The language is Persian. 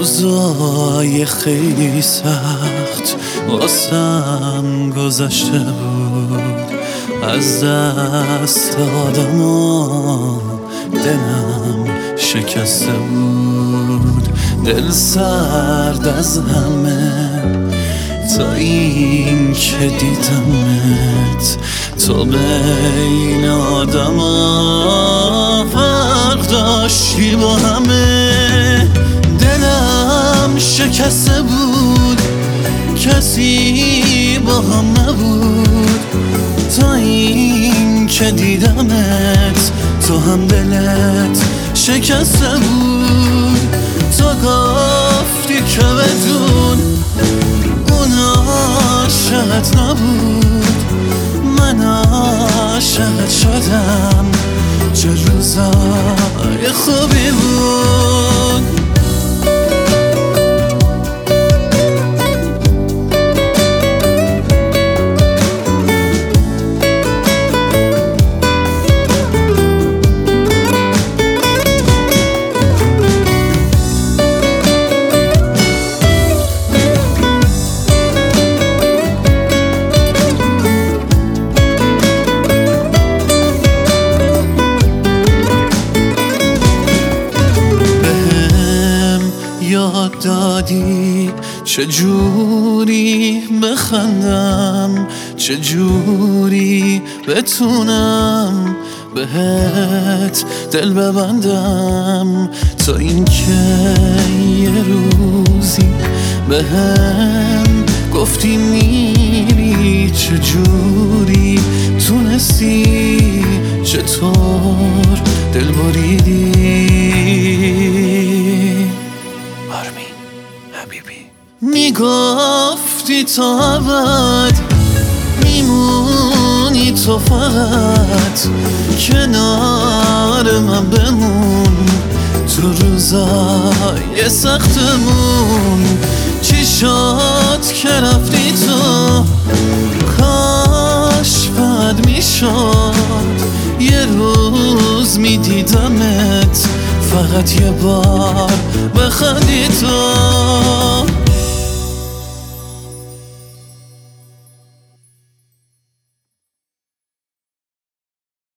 روزای خیلی سخت واسم گذشته بود، از دست آدما دلم شکسته بود. دل سرد از همه تا این که دیدمت، تو بین آدما فرق داشتی با همه. دلم شکسته بود، کسی با هم نبود، تا این که دیدمت تو هم دلت شکسته بود. تو گفتی که بدون اون عاشقت نبود، من عاشقت شدم، چه روزای خوبی بود. یاد دادی چجوری بخندم، چجوری بتونم بهت دل ببندم، تا اینکه یه روزی بهم گفتی میری، چجوری تونستی، چطور دل بریدی. میگفتی تا ابد میمونی، تو فقط کنار من بمون، تو روزای سختمون. چی شد که رفتی تو، کاش فقط میشد یه روز میدیدمت، فقط یه بار بخندی تو.